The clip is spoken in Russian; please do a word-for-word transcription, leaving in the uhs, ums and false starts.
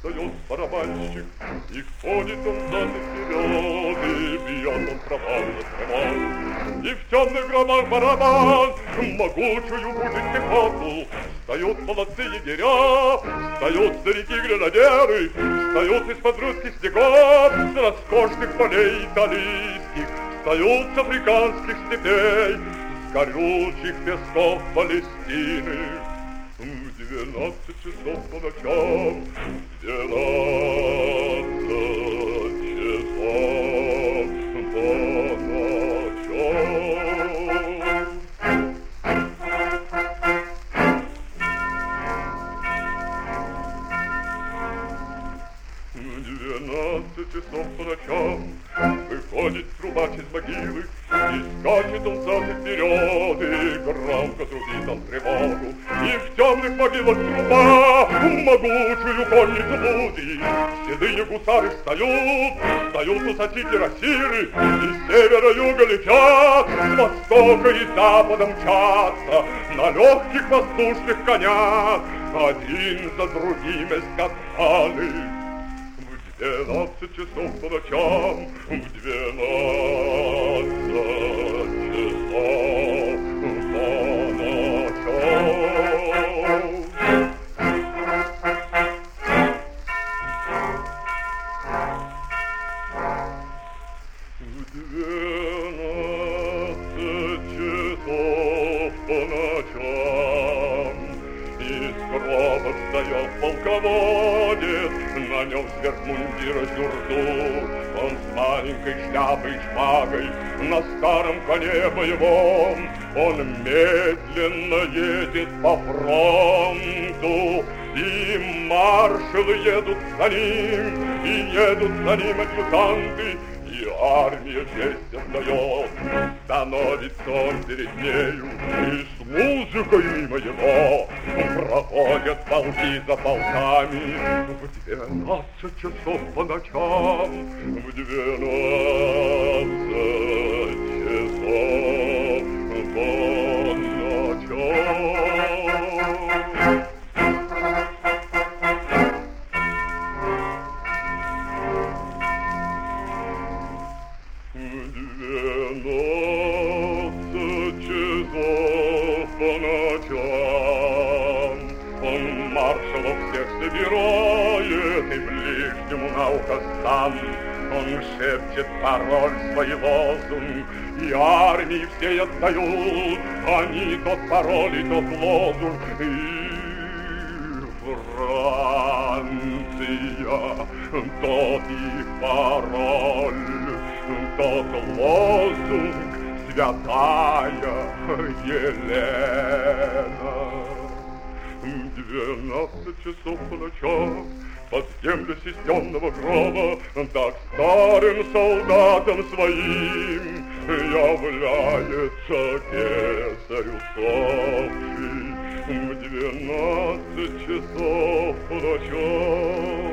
встает барабанщик, и ходит он взад и вперед, и бьет он провал за провал. И в темных громах барабан могучую будет пехоту. Встают молодцы егеря, встают старики-гренадеры, встают из-под русских снегов, с роскошных полей италийских, встают с африканских степей, с горючих песков Палестины. В двенадцать часов по ночам, двенадцать часов по ночам. Двенадцать часов по ночам выходит трубач из могилы, и скачет он взад и вперед, и громко трубит он тревогу. И в темных могилах труба могучую конницу будит. Седые гусары встают, встают усачи кирасиры, и с севера юга летят, с востока и запада мчатся на легких воздушных конях, один за другим эскадраны. Двенадцать часов по ночам, в двенадцать часов по ночам. В двенадцать часов по ночам из гроба встает полководец, на нем сверх мундира сюртук, он с маленькой шляпой и шпагой на старом коне боевом. Он медленно едет по фронту, и маршалы едут за ним, и едут за ним адъютанты, и армия честь отдает. Становится он перед нею, и с музыкой мимо его проходят полки за полками. В двенадцать часов по ночам, в двенадцать часов по ночам. Двенадцать часов по ночам он маршалов всех собирает и ближнему на ухо сам. Он шепчет пароль, свой лозунг, и армии все отдают они тот пароль и тот лозунг. И Франция, тот их пароль, тот лозунг, святая Елена. Двенадцать часов по ночам под землю системного гроба, так старым солдатам своим является кесарь усопший. В двенадцать часов по ночам